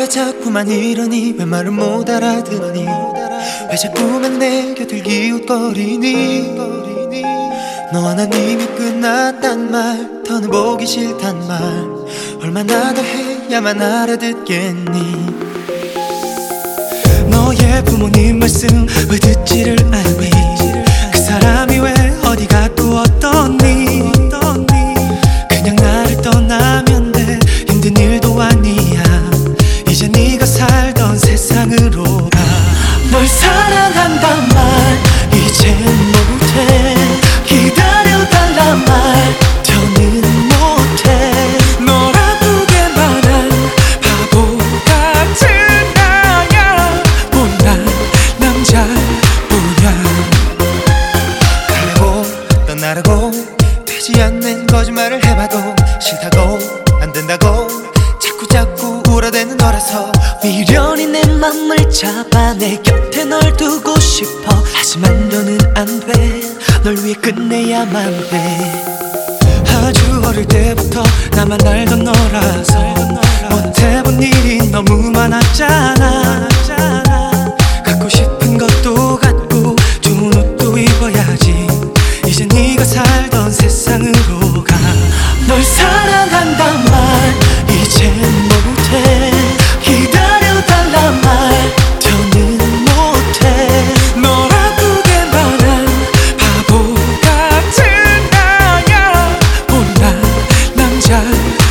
왜 자꾸만 이러니 왜 말을 못 알아듣니 왜 자꾸만 내 곁을 기웃거리니 너와 난 이미 끝났단 말 더는 보기 싫단 말 얼마나 더 해야만 알아듣겠니 너의 부모님 말씀 왜 듣지를 않니 그 사람이 왜 어디가 또 어떠니 그냥 나를 떠나면 돼 힘든 일도 아니야 이제 네가 살던 세상으로 가 널 사랑한단 말 이젠 못해 기다려달란 말 더는 못해 널 아프게 말한 바보 같은 나야 못난 남자뿐이야 가려고 떠나라고 되지 않는 거짓말을 해봐도 싫다고 안 된다고 자꾸 울어대는 너라서 미련이 내 맘을 잡아 내 곁에 널 두고 싶어 하지만 너는 안 돼 널 위해 끝내야만 돼 아주 어릴 때부터 나만 알던 너라서 못해본 일이 너무 많았잖아 갖고 싶은 것도 갖고 좋은 옷도 입어야지 이제 네가 살던 세상으로 가 널 사랑한단 말 이젠 못해 기다려달란 말 더는 못해 널 아프게 말한 바보 같은 나야 못난 남자